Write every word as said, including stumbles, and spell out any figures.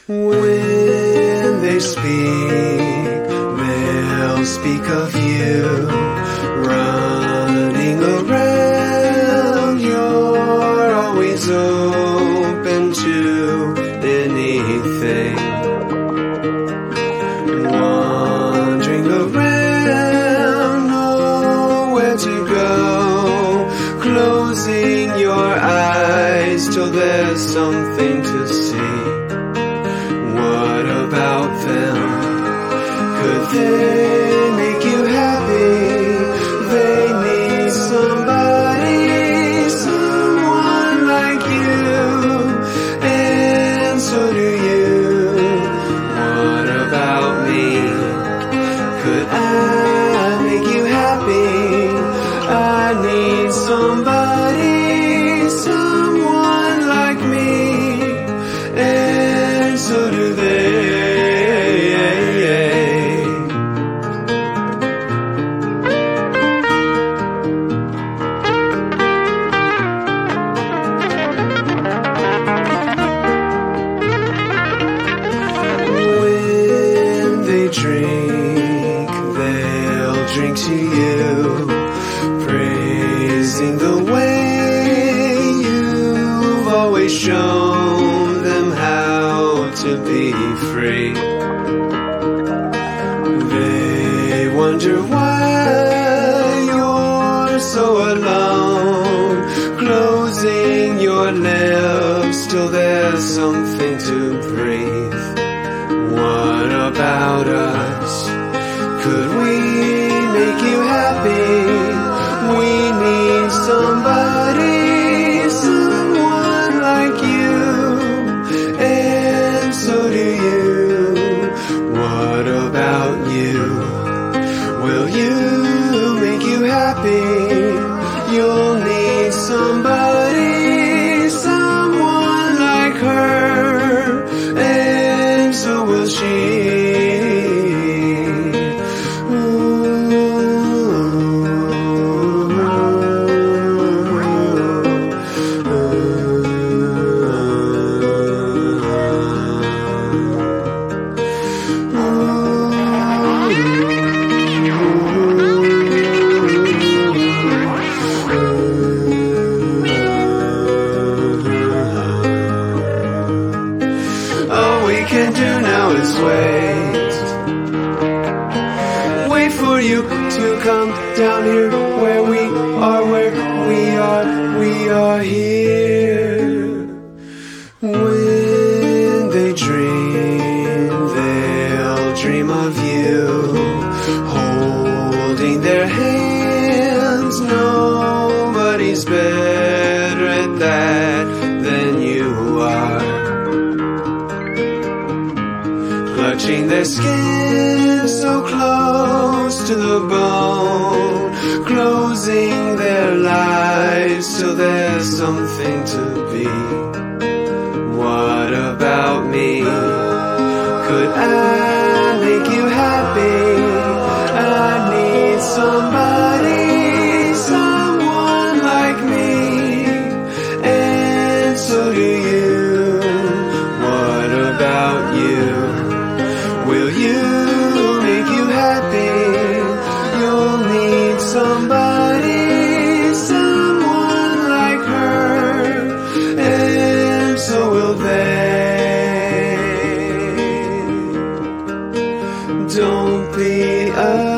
When they speak, they'll speak of you running around. You're always open to anything, wandering around, nowhere to go, closing your eyes till there's something to see. What about them? Could they make you happy? They need somebody, someone like you, and so do you. What about me? Could I make you happy? I need somebody, someone like me, and so do they. When they drink, they'll drink to you, praising the way you've always shown them how to be free. They wonder why you're so alone, closing your lips till there's something to breathe. What about us? Could we make you happy? We need somebody, someone like you, and so do you. What about you? Will you make you happy? You'll need somebody, someone like her, and so will she. All we can do now is wait. Wait for you to come down here where we are, where we are, we are here. When they dream, they'll dream of you, holding their hands. Nobody's better at that than you are. Clutching their skin so close to the bone, closing their lives till there's something to be. What about me? Could I make you happy? I need somebody, someone like me, and so do you. What about you? Will you make you happy? You'll need somebody, someone like her, and so will they. Don't be a